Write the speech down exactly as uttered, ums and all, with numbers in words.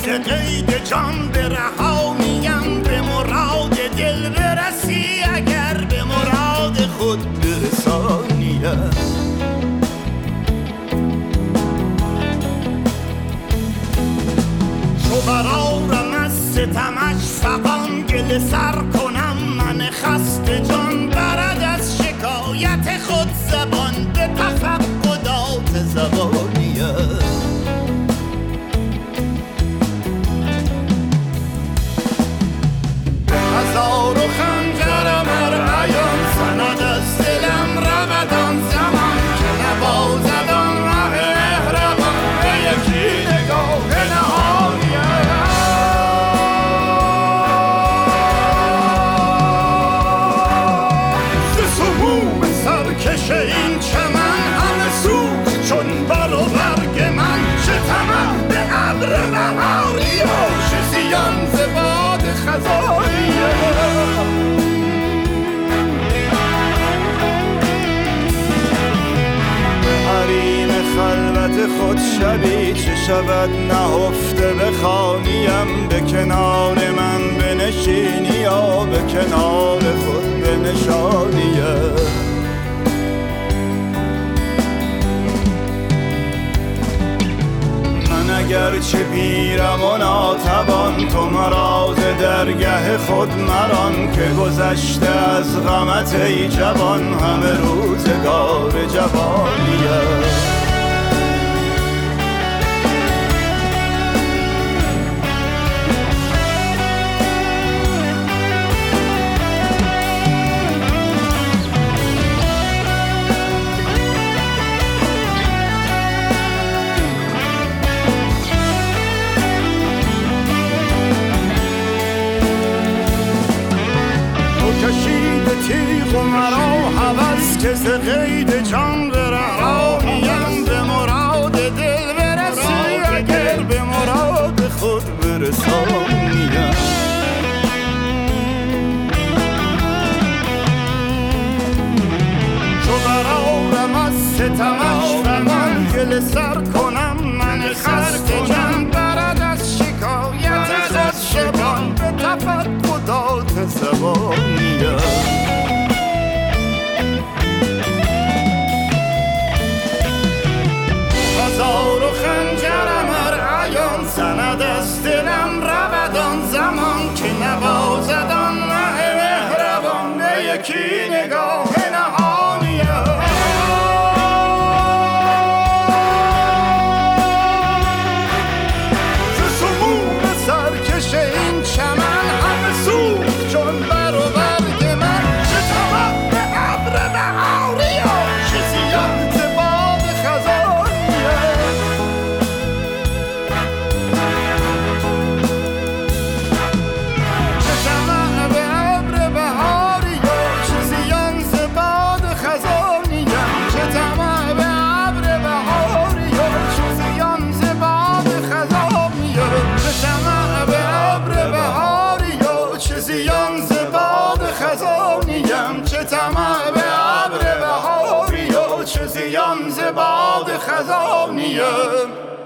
ز قید جان به رهانیم، به مراد دل برسی اگر به مراد خود برسانیم. چو برآرم از ستمش فغان، گله سر کنم من خسته جان، برد از شکایت خود زبان به تفقدات زبانیم. هزار و خنجرم ار عیان سند از دلم رود آن زمان، که نبازد آن ره مهربان به یکی نگاه نهانیم. ز سموم سرکش این چمن همه سوخت چون بر و برگ من، چه طمع به ابر بهاری و چه زیان ز باد خزانی. حریم خلوت خود شبی چه شود نهفته بخوانیم، به کنار من بنشینی یا به کنار خود بنشانیم. اگرچه پیرم و ناتوان تو مرا ز درگه خود مران، که گذشته از غمت ای جوان همه روزگار جوانیم. کشید تیغ و مرا هوس که ز قید جان برهانیم، به مراد دل برسی اگر به مراد خود برسانیم. چو برآرم از ستمش فغان، گله سر کنم من خسته جان، برد از شکایت خود شبان به تفقدات زبانیم. هزار و خنجرم ار عیان سند از دلم رود آن زمان، که نبازد آن ره مهربان به یکی نگاه نهانیم. ز سموم سرکش این چمن همه سوخت چون بر و برگ من، چه طمع به ابر بهاری و چه زیان ز باد خزانیم. چه طمع به ابر بهاری و چه زیان ز باد خزانیم. چه طمع به ابر بهاری و چه زیان ز باد خزانیم. چه طمع به ابر بهاری و چه زیان ز باد خزانیم. چه طمع به ابر بهاری و چه زیان ز باد خزانیم.